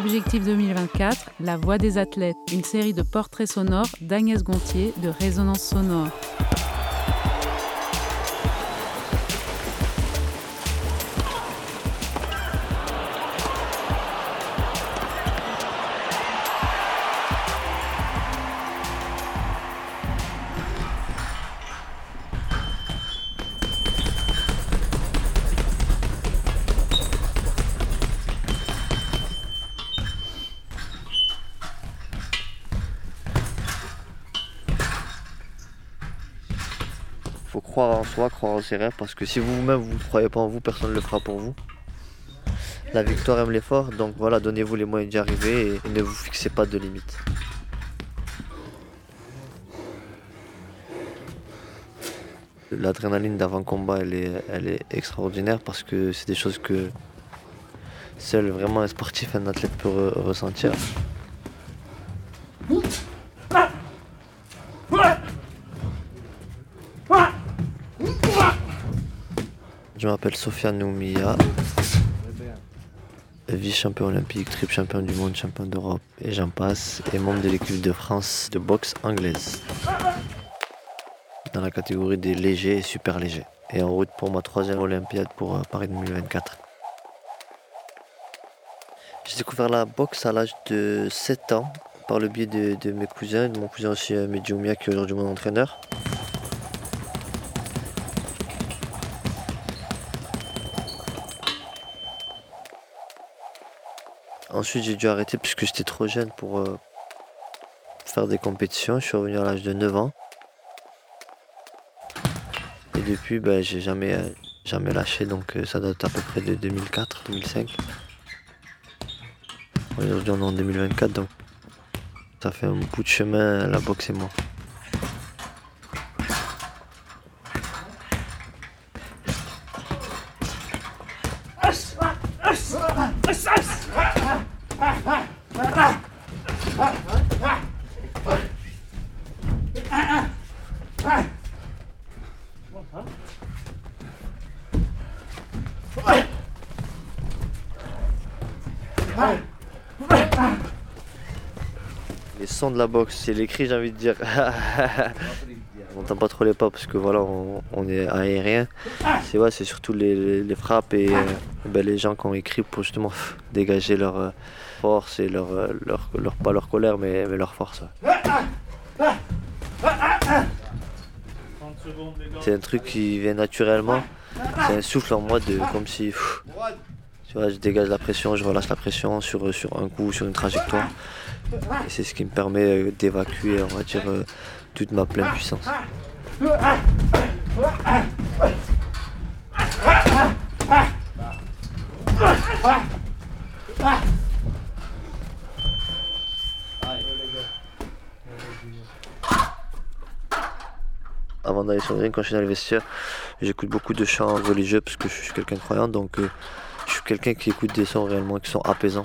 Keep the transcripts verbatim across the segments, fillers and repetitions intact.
Objectif deux mille vingt-quatre, La Voix des athlètes, une série de portraits sonores d'Agnès Gontier de Résonance sonore. Il faut croire en soi, croire en ses rêves, parce que si vous-même vous ne croyez pas en vous, personne ne le fera pour vous. La victoire aime l'effort, donc voilà, donnez-vous les moyens d'y arriver et, et ne vous fixez pas de limites. L'adrénaline d'avant-combat, elle est, elle est extraordinaire parce que c'est des choses que seul vraiment un sportif, un athlète peut re- ressentir. Je m'appelle Sofiane Noumia, vice-champion olympique, triple champion du monde, champion d'Europe et j'en passe, et membre de l'équipe de France de boxe anglaise, dans la catégorie des légers et super légers, et en route pour ma troisième Olympiade pour euh, Paris deux mille vingt-quatre. J'ai découvert la boxe à l'âge de sept ans, par le biais de, de mes cousins, de mon cousin aussi euh, Mehdi Oumia, qui est aujourd'hui mon entraîneur. Ensuite, j'ai dû arrêter puisque j'étais trop jeune pour euh, faire des compétitions. Je suis revenu à l'âge de neuf ans. Et depuis, ben, j'ai jamais, euh, jamais lâché, donc euh, ça date à peu près de deux mille quatre deux mille cinq. Aujourd'hui, on est en deux mille vingt-quatre, donc ça fait un bout de chemin, la boxe et moi. Les sons de la boxe, c'est les cris, j'ai envie de dire. On n'entend pas trop les pas parce que voilà, on, on est aérien. C'est ouais, c'est surtout les, les, les frappes et euh, ben, les gens qui ont écrit pour justement pff, dégager leur euh, force et leur, euh, leur, leur, pas leur colère, mais, mais leur force. Ouais. C'est un truc qui vient naturellement. C'est un souffle en moi, de, comme si pff, tu vois, je dégage la pression, je relâche la pression sur, sur un coup, sur une trajectoire. Et c'est ce qui me permet d'évacuer, on va dire, toute ma pleine puissance. Avant d'aller sur le ring, quand je suis dans le vestiaire, j'écoute beaucoup de chants religieux parce que je suis quelqu'un de croyant, donc euh, je suis quelqu'un qui écoute des sons réellement qui sont apaisants.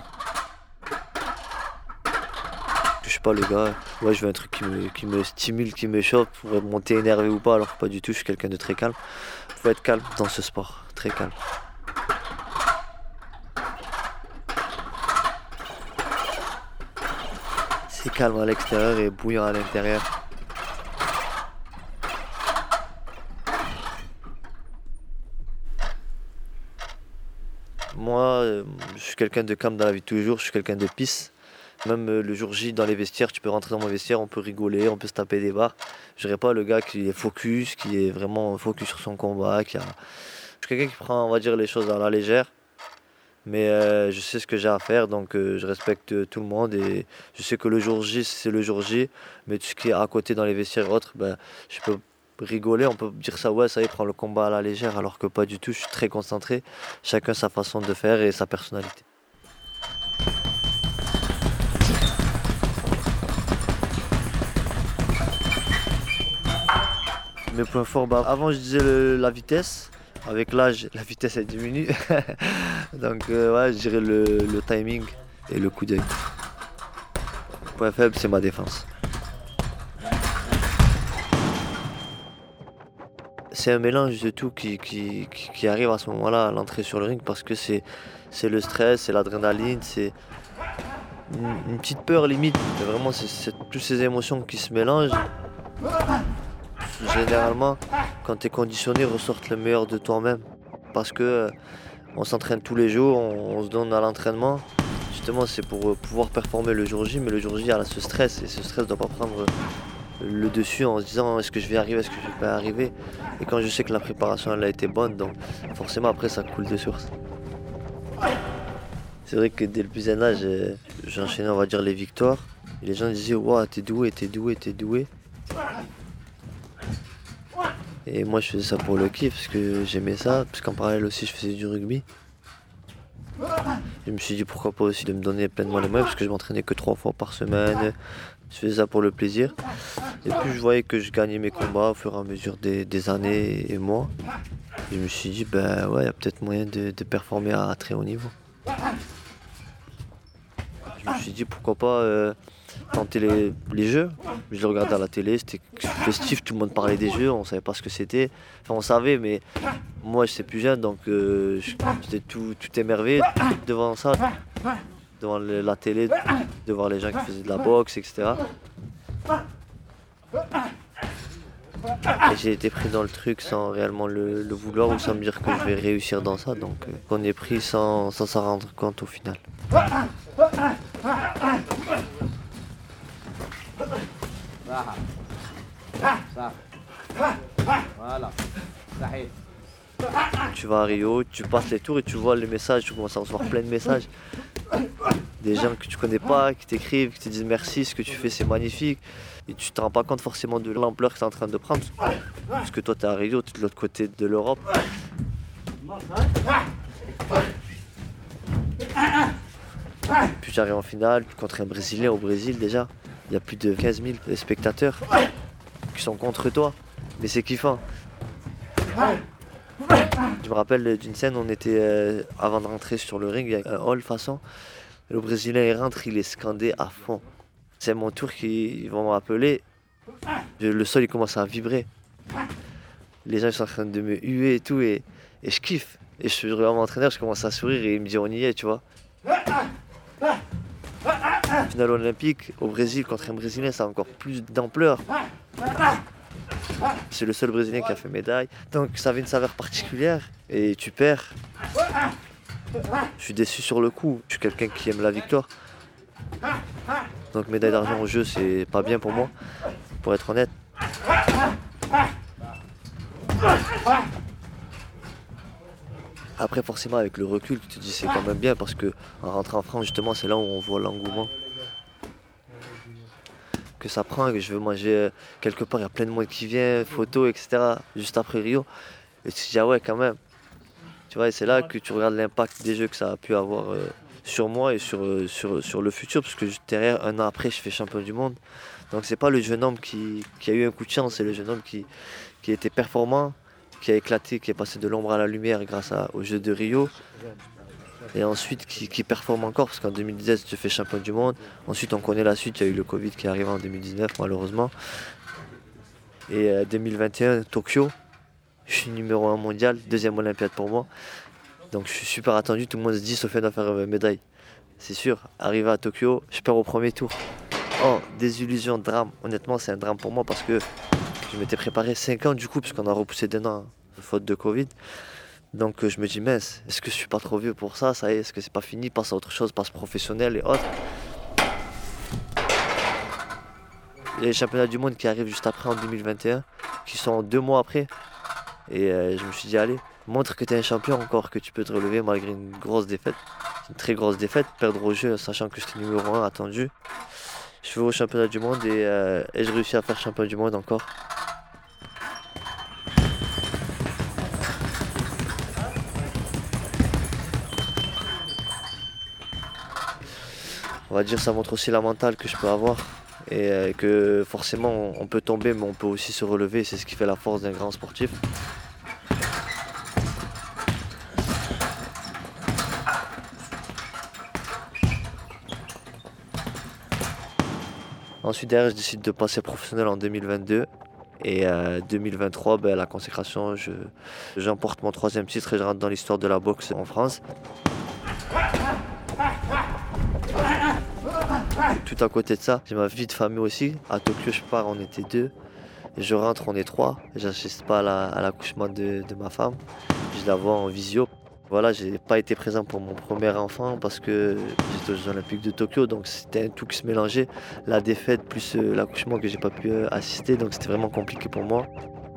Je suis pas le gars, ouais, je veux un truc qui me, qui me stimule, qui me chauffe pour monter énervé ou pas, alors que pas du tout, je suis quelqu'un de très calme. Il faut être calme dans ce sport, très calme. C'est calme à l'extérieur et bouillant à l'intérieur. Moi, euh, je suis quelqu'un de calme dans la vie de tous les jours, je suis quelqu'un de peace. Même euh, le jour J, dans les vestiaires, tu peux rentrer dans mon vestiaire, on peut rigoler, on peut se taper des barres. Je serais pas le gars qui est focus, qui est vraiment focus sur son combat. Qui a... Je suis quelqu'un qui prend, on va dire, les choses à la légère. Mais euh, je sais ce que j'ai à faire, donc euh, je respecte euh, tout le monde. Et je sais que le jour J, c'est le jour J. Mais tout ce qui est à côté dans les vestiaires et autres, ben, je peux rigoler, on peut dire ça, ouais, ça y est, prend le combat à la légère. Alors que pas du tout, je suis très concentré. Chacun sa façon de faire et sa personnalité. Mes points forts, bah, avant je disais le, la vitesse. Avec l'âge, la vitesse elle diminue. Donc euh, ouais, je dirais le, le timing et le coup d'œil. Point faible, c'est ma défense. C'est un mélange de tout qui, qui, qui arrive à ce moment-là, à l'entrée sur le ring, parce que c'est, c'est le stress, c'est l'adrénaline, c'est, une, une petite peur limite. Mais vraiment, c'est, c'est toutes ces émotions qui se mélangent. Généralement, quand tu es conditionné, ressortent le meilleur de toi-même. Parce que euh, on s'entraîne tous les jours, on, on se donne à l'entraînement. Justement, c'est pour euh, pouvoir performer le jour J, mais le jour J, il y a ce stress. Et ce stress ne doit pas prendre euh, le dessus en se disant est-ce que je vais arriver, est-ce que je vais pas arriver. Et quand je sais que la préparation elle a été bonne, donc forcément après ça coule de source. C'est vrai que dès le plus jeune âge, euh, j'enchaînais on va dire les victoires. Et les gens disaient waouh, t'es doué, t'es doué, t'es doué. Et moi je faisais ça pour le kiff parce que j'aimais ça, parce qu'en parallèle aussi je faisais du rugby. Je me suis dit pourquoi pas aussi de me donner pleinement les moyens parce que je m'entraînais que trois fois par semaine. Je faisais ça pour le plaisir. Et puis je voyais que je gagnais mes combats au fur et à mesure des, des années et mois. Et je me suis dit ben ouais, il y a peut-être moyen de, de performer à très haut niveau. Je me suis dit pourquoi pas euh, tenter les, les jeux. Je les regardais à la télé, c'était festif, tout le monde parlait des jeux, on savait pas ce que c'était. Enfin on savait mais moi j'étais plus jeune donc euh, j'étais tout, tout émerveillé devant ça, devant le, la télé, de voir les gens qui faisaient de la boxe, et cetera. Et j'ai été pris dans le truc sans réellement le, le vouloir ou sans me dire que je vais réussir dans ça. Donc euh, on est pris sans, sans s'en rendre compte au final. Voilà. Tu vas à Rio, tu passes les tours et tu vois les messages, tu commences à recevoir plein de messages. Des gens que tu connais pas, qui t'écrivent, qui te disent merci, ce que tu fais c'est magnifique. Et tu te rends pas compte forcément de l'ampleur que tu es en train de prendre. Parce que toi tu es à Rio, tu es de l'autre côté de l'Europe. Puis j'arrive en finale contre un Brésilien au Brésil déjà. Il y a plus de quinze mille spectateurs qui sont contre toi. Mais c'est kiffant. Je me rappelle d'une scène, on était euh, avant de rentrer sur le ring, il y a un hall façon. Et le Brésilien il rentre, il est scandé à fond. C'est mon tour qu'ils vont me rappeler. Je, le sol il commence à vibrer. Les gens ils sont en train de me huer et tout et, et je kiffe. Et je regarde mon entraîneur, je commence à sourire et il me dit on y est, tu vois. Finale olympique au Brésil contre un Brésilien, ça a encore plus d'ampleur. C'est le seul Brésilien qui a fait médaille. Donc ça avait une saveur particulière et tu perds. Je suis déçu sur le coup. Je suis quelqu'un qui aime la victoire. Donc médaille d'argent au jeu, c'est pas bien pour moi, pour être honnête. Après forcément avec le recul, tu te dis c'est quand même bien parce que en rentrant en France justement c'est là où on voit l'engouement que ça prend, que je veux manger quelque part, il y a plein de monde qui vient, photos, et cetera. Juste après Rio. Et tu te dis ah ouais quand même. Tu vois, et c'est là que tu regardes l'impact des jeux que ça a pu avoir euh, sur moi et sur, euh, sur, sur le futur, parce que derrière, un an après, je fais champion du monde. Donc c'est pas le jeune homme qui, qui a eu un coup de chance, c'est le jeune homme qui, qui était performant, qui a éclaté, qui est passé de l'ombre à la lumière grâce à, aux Jeux de Rio. Et ensuite qui, qui performe encore, parce qu'en deux mille dix-sept, je fais champion du monde. Ensuite, on connaît la suite, il y a eu le Covid qui est arrivé en deux mille dix-neuf, malheureusement. Et euh, deux mille vingt et un, Tokyo, je suis numéro un mondial, deuxième Olympiade pour moi. Donc je suis super attendu, tout le monde se dit Sofiane va faire une médaille. C'est sûr, arrivé à Tokyo, je perds au premier tour. Oh, désillusion, drame. Honnêtement, c'est un drame pour moi parce que je m'étais préparé cinq ans du coup, puisqu'on a repoussé d'un an, faute de Covid. Donc euh, je me dis, mince, est-ce que je suis pas trop vieux pour ça? Ça y est, est-ce que c'est pas fini? Passe à autre chose, passe professionnel et autres. Il y a les championnats du monde qui arrivent juste après en deux mille vingt et un, qui sont deux mois après. Et euh, je me suis dit, allez, montre que tu es un champion encore, que tu peux te relever malgré une grosse défaite. Une très grosse défaite, perdre au jeu, sachant que j'étais numéro un attendu. Je vais au championnat du monde et, euh, et je réussis à faire champion du monde encore. On va dire ça montre aussi la mentale que je peux avoir et euh, que forcément on peut tomber mais on peut aussi se relever, c'est ce qui fait la force d'un grand sportif. Ensuite derrière je décide de passer professionnel en deux mille vingt-deux et euh, deux mille vingt-trois ben, la consécration, je, j'emporte mon troisième titre et je rentre dans l'histoire de la boxe en France. Tout à côté de ça, j'ai ma vie de famille aussi. À Tokyo, je pars, on était deux. Et je rentre, on est trois. J'assiste pas à, la, à l'accouchement de, de ma femme. Je la vois en visio. Voilà, j'ai pas été présent pour mon premier enfant parce que j'étais aux Jeux Olympiques de Tokyo, donc c'était un tout qui se mélangeait. La défaite plus euh, l'accouchement que j'ai pas pu euh, assister, donc c'était vraiment compliqué pour moi.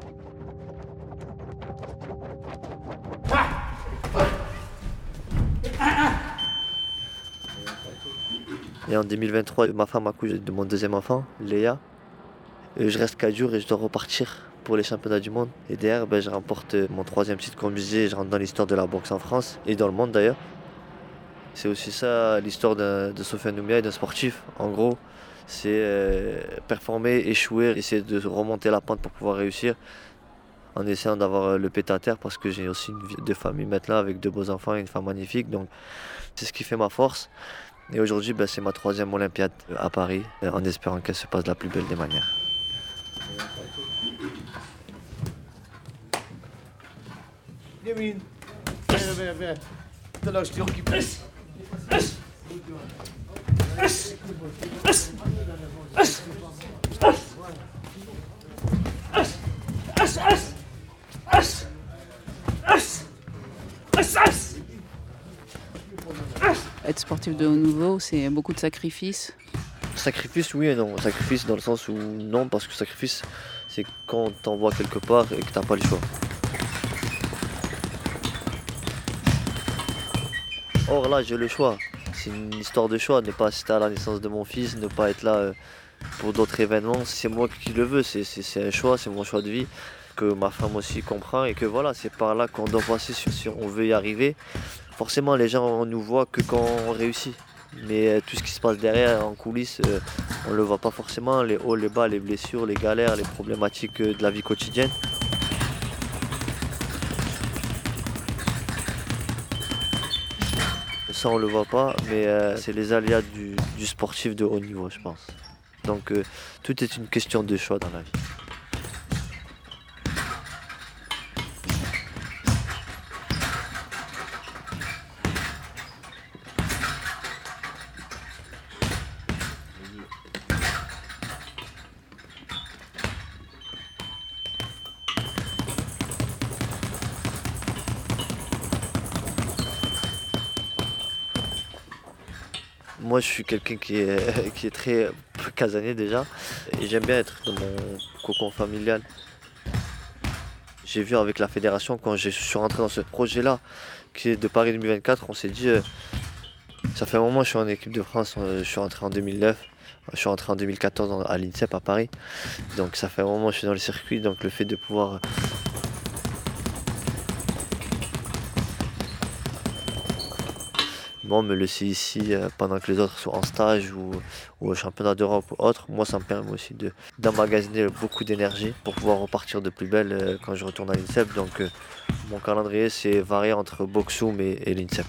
Et en deux mille vingt-trois, ma femme accouche de mon deuxième enfant, Léa. Et je reste quatre jours et je dois repartir pour les championnats du monde. Et derrière, ben, je remporte mon troisième titre, comme je disais, je rentre dans l'histoire de la boxe en France et dans le monde d'ailleurs. C'est aussi ça l'histoire de, de Sofiane Oumiya et d'un sportif. En gros, c'est euh, performer, échouer, essayer de remonter la pente pour pouvoir réussir en essayant d'avoir le pied à terre parce que j'ai aussi une vie de famille maintenant avec deux beaux enfants et une femme magnifique. Donc c'est ce qui fait ma force. Et aujourd'hui, ben, c'est ma troisième Olympiade à Paris, en espérant qu'elle se passe de la plus belle des manières. Yemin. Ver, ver, ver. Te laat je ook pas. Être sportif de haut niveau, c'est beaucoup de sacrifices. Sacrifice, oui et non. Sacrifice dans le sens où non, parce que sacrifice, c'est quand on t'envoie quelque part et que t'as pas le choix. Or là, j'ai le choix. C'est une histoire de choix. Ne pas assister à la naissance de mon fils, ne pas être là euh, pour d'autres événements. C'est moi qui le veux. C'est, c'est, c'est un choix, c'est mon choix de vie que ma femme aussi comprend et que voilà, c'est par là qu'on doit passer si, si on veut y arriver. Forcément, les gens nous voient que quand on réussit. Mais euh, tout ce qui se passe derrière, en coulisses, euh, on ne le voit pas forcément. Les hauts, les bas, les blessures, les galères, les problématiques euh, de la vie quotidienne. Ça, on le voit pas, mais euh, c'est les aléas du, du sportif de haut niveau, je pense. Donc, euh, tout est une question de choix dans la vie. Moi, je suis quelqu'un qui est, qui est très casanier déjà, et j'aime bien être dans mon cocon familial. J'ai vu avec la fédération, quand je suis rentré dans ce projet-là, qui est de Paris deux mille vingt-quatre, on s'est dit, euh, ça fait un moment que je suis en équipe de France, euh, je suis rentré en deux mille neuf, je suis rentré en deux mille quatorze à l'INSEP à Paris, donc ça fait un moment que je suis dans le circuit, donc le fait de pouvoir... Moi, me laisser ici euh, pendant que les autres sont en stage ou, ou au championnat d'Europe ou autre, moi ça me permet aussi de, d'emmagasiner beaucoup d'énergie pour pouvoir repartir de plus belle euh, quand je retourne à l'INSEP. Donc euh, mon calendrier c'est varié entre Boxoum et, et l'INSEP.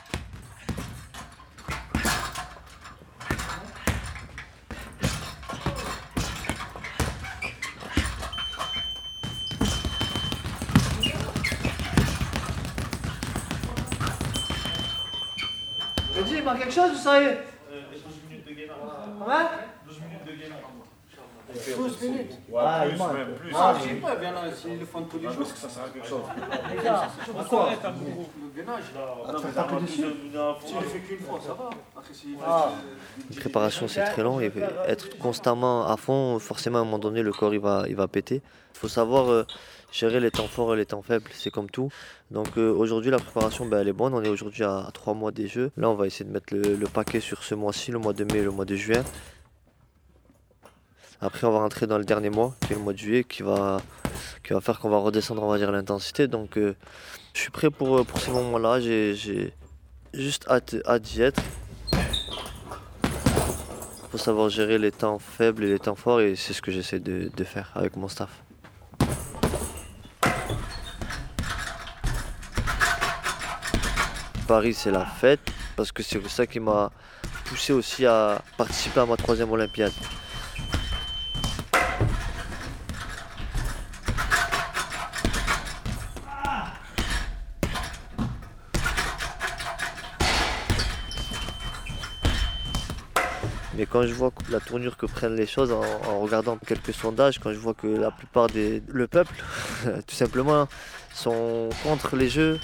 Vas-y, il manque quelque chose ou ça y est? douze minutes de gain. Combien? douze minutes de gain. douze minutes. Ouais, plus, même plus. Ah, je sais pas, viens là, s'ils le font tous les jours. Parce que ça sert à quelque chose. Les gars, à quoi? Le gainage. Tu vas taper dessus? Si je le fais qu'une fois, ça va. Après, si. Ah. Une préparation c'est très long et être constamment à fond, forcément à un moment donné le corps il va, il va péter. Il faut savoir euh, gérer les temps forts et les temps faibles, c'est comme tout. Donc euh, aujourd'hui la préparation ben, elle est bonne, on est aujourd'hui à trois mois des Jeux. Là on va essayer de mettre le, le paquet sur ce mois-ci, le mois de mai et le mois de juin. Après on va rentrer dans le dernier mois, qui est le mois de juillet, qui va, qui va faire qu'on va redescendre on va dire l'intensité. Donc euh, je suis prêt pour, pour ces moments-là, j'ai, j'ai juste hâte, hâte d'y être. Il faut savoir gérer les temps faibles et les temps forts et c'est ce que j'essaie de, de faire avec mon staff. Paris c'est la fête parce que c'est ça qui m'a poussé aussi à participer à ma troisième Olympiade. Mais quand je vois la tournure que prennent les choses en, en regardant quelques sondages, quand je vois que la plupart des... le peuple, tout simplement, sont contre les jeux.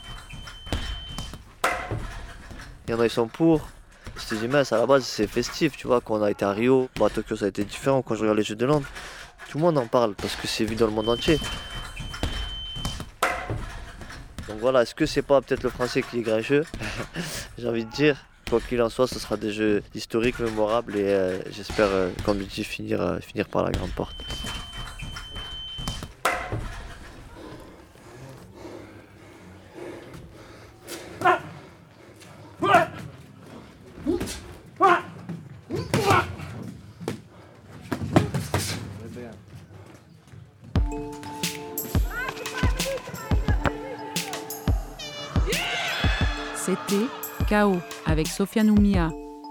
Il y en a qui sont pour. Je te dis, mince, à la base c'est festif, tu vois, quand on a été à Rio, bah, à Tokyo ça a été différent, quand je regarde les Jeux de Londres, tout le monde en parle parce que c'est vu dans le monde entier. Donc voilà, est-ce que c'est pas peut-être le français qui est grincheux? J'ai envie de dire, quoi qu'il en soit, ce sera des jeux historiques, mémorables et euh, j'espère, euh, comme je dis, finir, euh, finir par la grande porte. C'était K O avec Sofiane Oumia.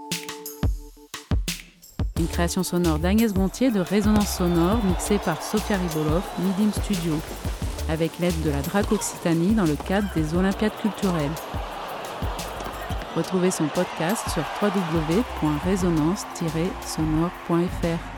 Une création sonore d'Agnès Gontier de Résonance Sonore mixée par Sofia Ribolov, Midim Studio, avec l'aide de la Drac Occitanie dans le cadre des Olympiades culturelles. Retrouvez son podcast sur w w w point résonance tiret sonore point f r.